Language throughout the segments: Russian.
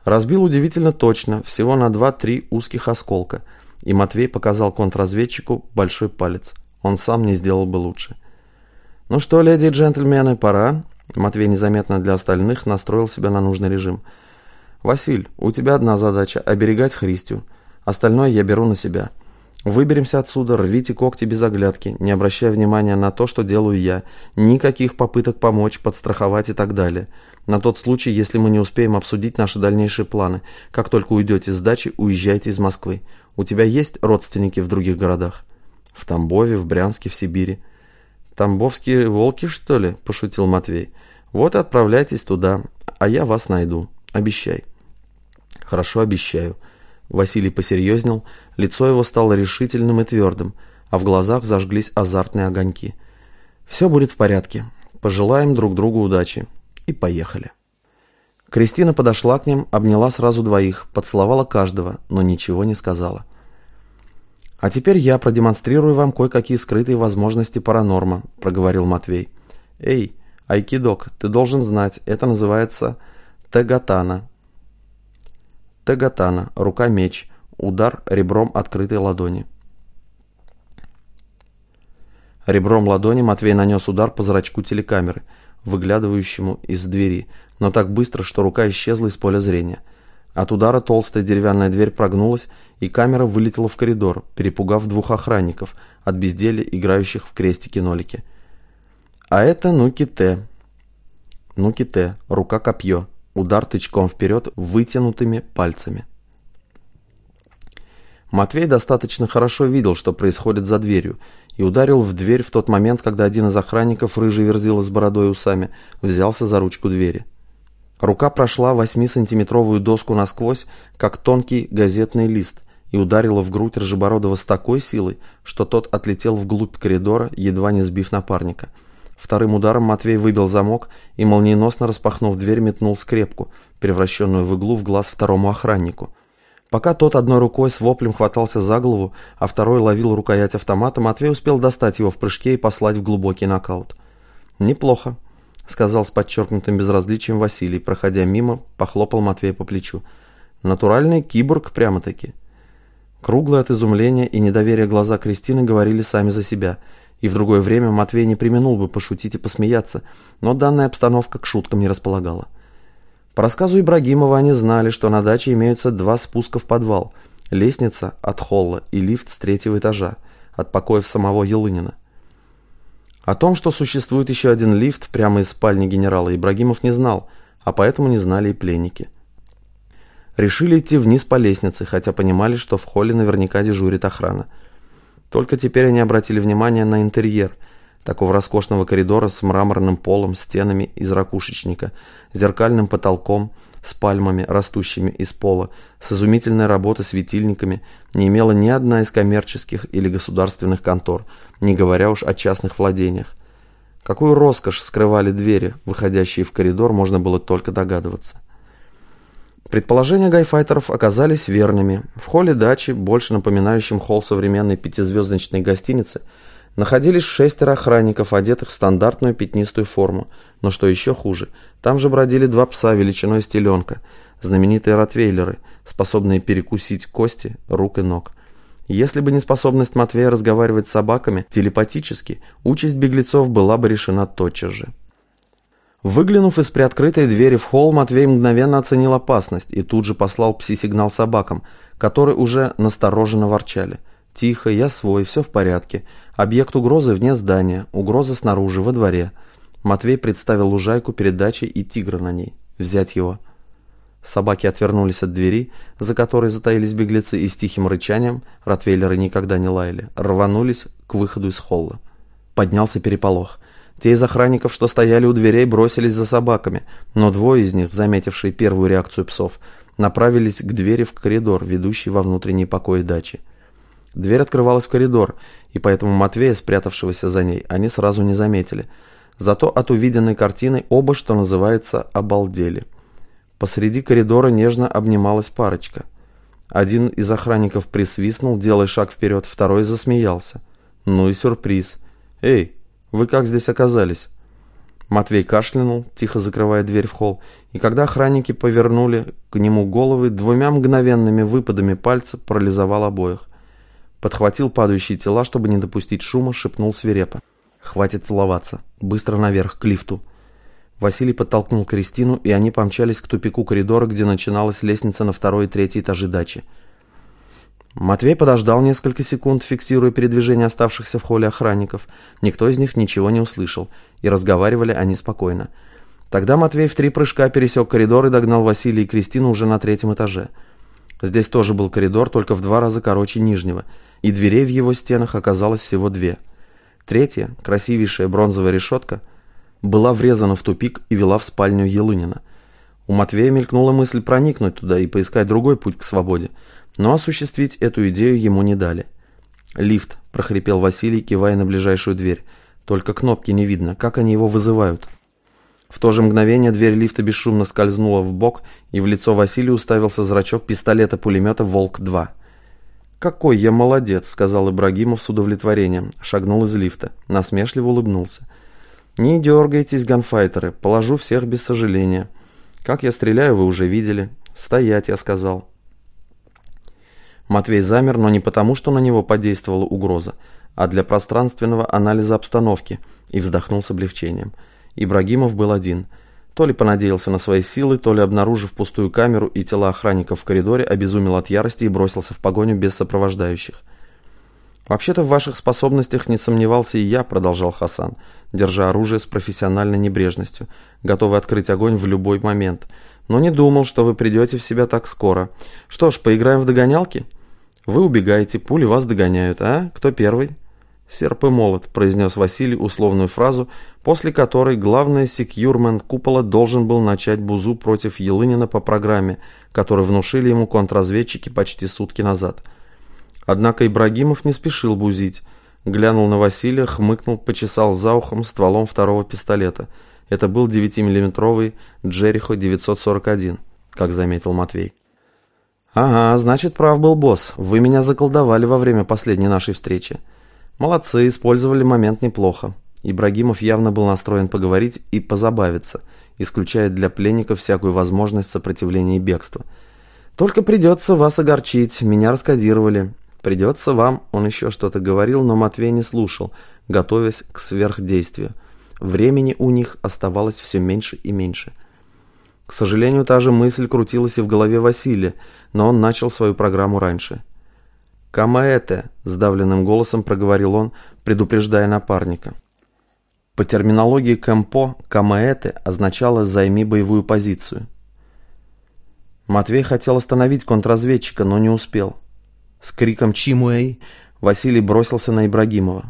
Разбил удивительно точно, всего на 2-3 узких осколка, и Матвей показал контрразведчику большой палец. Он сам не сделал бы лучше. «Ну что, леди и джентльмены, пора». Матвей незаметно для остальных настроил себя на нужный режим. «Василь, у тебя одна задача – оберегать Христю. Остальное я беру на себя. Выберемся отсюда, рвите когти без оглядки, не обращая внимания на то, что делаю я. Никаких попыток помочь, подстраховать и так далее. На тот случай, если мы не успеем обсудить наши дальнейшие планы. Как только уйдете с дачи, уезжайте из Москвы. У тебя есть родственники в других городах?» «В Тамбове, в Брянске, в Сибири». «Тамбовские волки, что ли?» – пошутил Матвей. «Вот и отправляйтесь туда, а я вас найду. Обещай». «Хорошо, обещаю». Василий посерьезнел, лицо его стало решительным и твердым, а в глазах зажглись азартные огоньки. «Все будет в порядке. Пожелаем друг другу удачи». И поехали. Кристина подошла к ним, обняла сразу двоих, поцеловала каждого, но ничего не сказала. «А теперь я продемонстрирую вам кое-какие скрытые возможности паранорма», — проговорил Матвей. «Эй, айкидок, ты должен знать, это называется тегатана». Тегатана, рука-меч, удар ребром открытой ладони. Ребром ладони Матвей нанес удар по зрачку телекамеры, выглядывающему из двери, но так быстро, что рука исчезла из поля зрения. От удара толстая деревянная дверь прогнулась, и камера вылетела в коридор, перепугав 2 охранников, от безделья играющих в крестики-нолики. А это нуки-те. Нуки-те, рука-копье, удар тычком вперед вытянутыми пальцами. Матвей достаточно хорошо видел, что происходит за дверью, и ударил в дверь в тот момент, когда один из охранников, рыжий верзила с бородой и усами, взялся за ручку двери. Рука прошла 8-сантиметровую доску насквозь, как тонкий газетный лист, и ударила в грудь Рыжебородова с такой силой, что тот отлетел вглубь коридора, едва не сбив напарника. Вторым ударом Матвей выбил замок и, молниеносно распахнув дверь, метнул скрепку, превращенную в иглу, в глаз второму охраннику. Пока тот одной рукой с воплем хватался за голову, а второй ловил рукоять автомата, Матвей успел достать его в прыжке и послать в глубокий нокаут. «Неплохо», — сказал с подчеркнутым безразличием Василий, проходя мимо, похлопал Матвея по плечу. «Натуральный киборг прямо-таки». Круглые от изумления и недоверия глаза Кристины говорили сами за себя, и в другое время Матвей не преминул бы пошутить и посмеяться, но данная обстановка к шуткам не располагала. По рассказу Ибрагимова они знали, что на даче имеются 2 спуска в подвал, лестница от холла и лифт с 3-го этажа, от покоев самого Елынина. О том, что существует еще один лифт прямо из спальни генерала, Ибрагимов не знал, а поэтому не знали и пленники. Решили идти вниз по лестнице, хотя понимали, что в холле наверняка дежурит охрана. Только теперь они обратили внимание на интерьер такого роскошного коридора с мраморным полом, стенами из ракушечника, зеркальным потолком, с пальмами, растущими из пола, с изумительной работой светильниками, не имела ни одна из коммерческих или государственных контор, не говоря уж о частных владениях. Какую роскошь скрывали двери, выходящие в коридор, можно было только догадываться. Предположения гайфайтеров оказались верными. В холле дачи, больше напоминающем холл современной 5-звездочной гостиницы, находились 6 охранников, одетых в стандартную пятнистую форму. Но что еще хуже, там же бродили 2 пса величиной с теленка, знаменитые ротвейлеры, способные перекусить кости рук и ног. Если бы не способность Матвея разговаривать с собаками телепатически, участь беглецов была бы решена тотчас же. Выглянув из приоткрытой двери в холл, Матвей мгновенно оценил опасность и тут же послал пси-сигнал собакам, которые уже настороженно ворчали. «Тихо, я свой, все в порядке. Объект угрозы вне здания, угроза снаружи, во дворе». Матвей представил лужайку перед дачей и тигра на ней. «Взять его». Собаки отвернулись от двери, за которой затаились беглецы, и с тихим рычанием, ротвейлеры никогда не лаяли, рванулись к выходу из холла. Поднялся переполох. Те из охранников, что стояли у дверей, бросились за собаками, но 2 из них, заметившие первую реакцию псов, направились к двери в коридор, ведущий во внутренние покои дачи. Дверь открывалась в коридор, и поэтому Матвея, спрятавшегося за ней, они сразу не заметили. Зато от увиденной картины оба, что называется, обалдели. Посреди коридора нежно обнималась парочка. Один из охранников присвистнул, делая шаг вперед, второй засмеялся. Ну и сюрприз. «Эй, вы как здесь оказались?» Матвей кашлянул, тихо закрывая дверь в холл, и когда охранники повернули к нему головы, 2 мгновенными выпадами пальца парализовал обоих. Подхватил падающие тела, чтобы не допустить шума, шепнул свирепо: «Хватит целоваться. Быстро наверх, к лифту». Василий подтолкнул Кристину, и они помчались к тупику коридора, где начиналась лестница на 2 и 3 этажи дачи. Матвей подождал несколько секунд, фиксируя передвижение оставшихся в холле охранников. Никто из них ничего не услышал, и разговаривали они спокойно. Тогда Матвей в 3 прыжка пересек коридор и догнал Василия и Кристину уже на 3-м этаже. Здесь тоже был коридор, только в 2 раза короче нижнего, и дверей в его стенах оказалось всего 2. 3-я, красивейшая бронзовая решетка, была врезана в тупик и вела в спальню Елынина. У Матвея мелькнула мысль проникнуть туда и поискать другой путь к свободе, но осуществить эту идею ему не дали. «Лифт», — прохрипел Василий, кивая на ближайшую дверь. «Только кнопки не видно. Как они его вызывают?» В то же мгновение дверь лифта бесшумно скользнула в бок, и в лицо Василию уставился зрачок пистолета-пулемета «Волк-2». «Какой я молодец», — сказал Ибрагимов с удовлетворением. Шагнул из лифта. Насмешливо улыбнулся. «Не дергайтесь, ганфайтеры. Положу всех без сожаления. Как я стреляю, вы уже видели. Стоять, я сказал». Матвей замер, но не потому, что на него подействовала угроза, а для пространственного анализа обстановки, и вздохнул с облегчением. Ибрагимов был один. То ли понадеялся на свои силы, то ли, обнаружив пустую камеру и тела охранников в коридоре, обезумел от ярости и бросился в погоню без сопровождающих. «Вообще-то в ваших способностях не сомневался и я», — продолжал Хасан, держа оружие с профессиональной небрежностью, готовый открыть огонь в любой момент. «Но не думал, что вы придете в себя так скоро. Что ж, поиграем в догонялки? Вы убегаете, пули вас догоняют, а? Кто первый?» «Серп и молот», — произнес Василий условную фразу, после которой главный секьюрмен купола должен был начать бузу против Елынина по программе, которую внушили ему контрразведчики почти сутки назад. Однако Ибрагимов не спешил бузить. Глянул на Василия, хмыкнул, почесал за ухом стволом 2-го пистолета. Это был 9-миллиметровый Джерихо 941, как заметил Матвей. «Ага, значит, прав был босс. Вы меня заколдовали во время последней нашей встречи. Молодцы, использовали момент неплохо». Ибрагимов явно был настроен поговорить и позабавиться, исключая для пленников всякую возможность сопротивления и бегства. «Только придется вас огорчить, меня раскодировали. Придется вам», он еще что-то говорил, но Матвей не слушал, готовясь к сверхдействию. Времени у них оставалось все меньше и меньше. К сожалению, та же мысль крутилась и в голове Василия, но он начал свою программу раньше. «Камаэте», — сдавленным голосом проговорил он, предупреждая напарника. По терминологии Кэмпо «камаэте» означало «займи боевую позицию». Матвей хотел остановить контрразведчика, но не успел. С криком «Чимуэй» Василий бросился на Ибрагимова.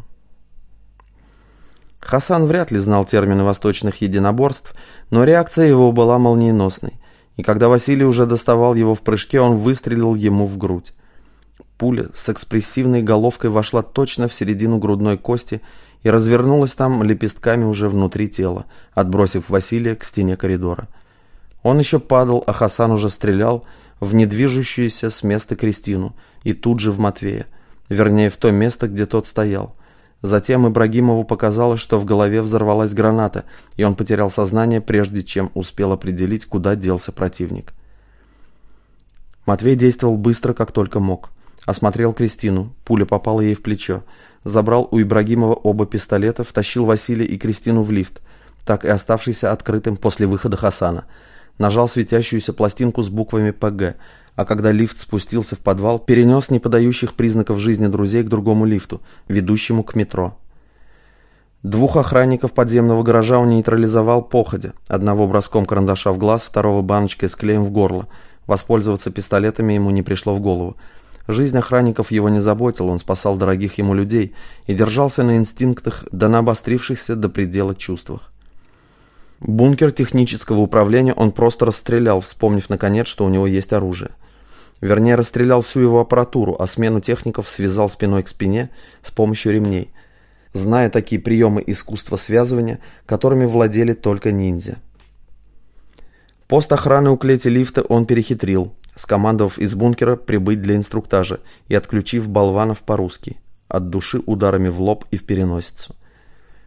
Хасан вряд ли знал термины восточных единоборств, но реакция его была молниеносной, и когда Василий уже доставал его в прыжке, он выстрелил ему в грудь. Пуля с экспрессивной головкой вошла точно в середину грудной кости и развернулась там лепестками уже внутри тела, отбросив Василия к стене коридора. Он еще падал, а Хасан уже стрелял в недвижущуюся с места Кристину и тут же в Матвея, вернее в то место, где тот стоял. Затем Ибрагимову показалось, что в голове взорвалась граната, и он потерял сознание, прежде чем успел определить, куда делся противник. Матвей действовал быстро, как только мог. Осмотрел Кристину, пуля попала ей в плечо, забрал у Ибрагимова оба пистолета, втащил Василия и Кристину в лифт, так и оставшийся открытым после выхода Хасана. Нажал светящуюся пластинку с буквами «ПГ», а когда лифт спустился в подвал, перенес неподающих признаков жизни друзей к другому лифту, ведущему к метро. 2 охранников подземного гаража он нейтрализовал походя, одного броском карандаша в глаз, второго баночкой с клеем в горло. Воспользоваться пистолетами ему не пришло в голову. Жизнь охранников его не заботила, он спасал дорогих ему людей и держался на инстинктах, да на обострившихся до предела чувствах. Бункер технического управления он просто расстрелял, вспомнив наконец, что у него есть оружие. Вернее, расстрелял всю его аппаратуру, а смену техников связал спиной к спине с помощью ремней, зная такие приемы искусства связывания, которыми владели только ниндзя. Пост охраны у клети лифта он перехитрил, скомандовав из бункера прибыть для инструктажа и отключив болванов по-русски, от души ударами в лоб и в переносицу.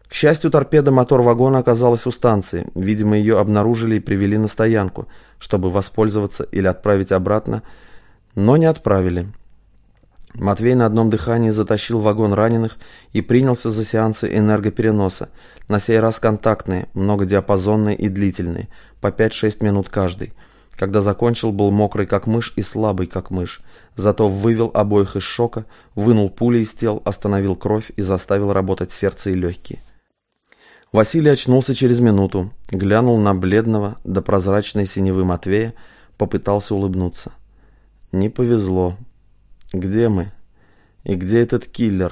К счастью, торпеда мотор вагона оказалась у станции. Видимо, ее обнаружили и привели на стоянку, чтобы воспользоваться или отправить обратно, но не отправили. Матвей на одном дыхании затащил в вагон раненых и принялся за сеансы энергопереноса, на сей раз контактные, многодиапазонные и длительные, по 5-6 минут каждый. Когда закончил, был мокрый как мышь и слабый как мышь, зато вывел обоих из шока, вынул пули из тел, остановил кровь и заставил работать сердце и легкие. Василий очнулся через минуту, глянул на бледного до прозрачной синевы Матвея, попытался улыбнуться. Не повезло. Где мы? И где этот киллер?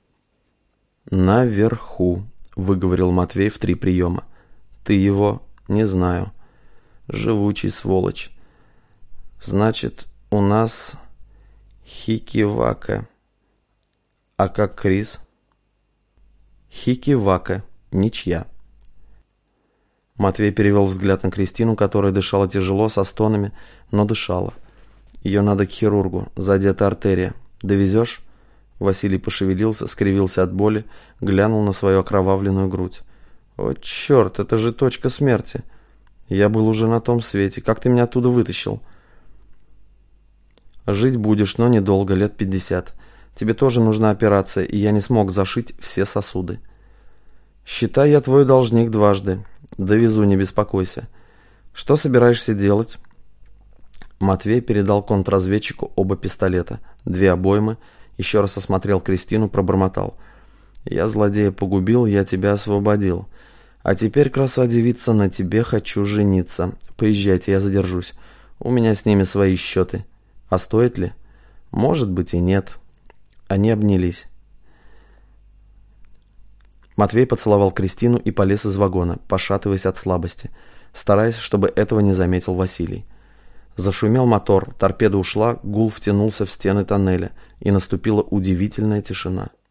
Наверху, выговорил Матвей в 3 приема. Ты его? Не знаю. Живучий сволочь. Значит, у нас Хикивака. А как Крис? Хикивака. Ничья. Матвей перевел взгляд на Кристину, которая дышала тяжело, со стонами, но дышала. Ее надо к хирургу, задета артерия. Довезешь? Василий пошевелился, скривился от боли, глянул на свою окровавленную грудь. О, черт, это же точка смерти. Я был уже на том свете. Как ты меня оттуда вытащил? Жить будешь, но недолго, лет 50. Тебе тоже нужна операция, и я не смог зашить все сосуды. Считай, я твой должник дважды. Довезу, не беспокойся. Что собираешься делать? Матвей передал контрразведчику оба пистолета, 2 обоймы, еще раз осмотрел Кристину, пробормотал. Я злодея погубил, я тебя освободил. А теперь, краса-девица, на тебе хочу жениться. Поезжайте, я задержусь. У меня с ними свои счеты. А стоит ли? Может быть и нет. Они обнялись. Матвей поцеловал Кристину и полез из вагона, пошатываясь от слабости, стараясь, чтобы этого не заметил Василий. Зашумел мотор, торпеда ушла, гул втянулся в стены тоннеля, и наступила удивительная тишина.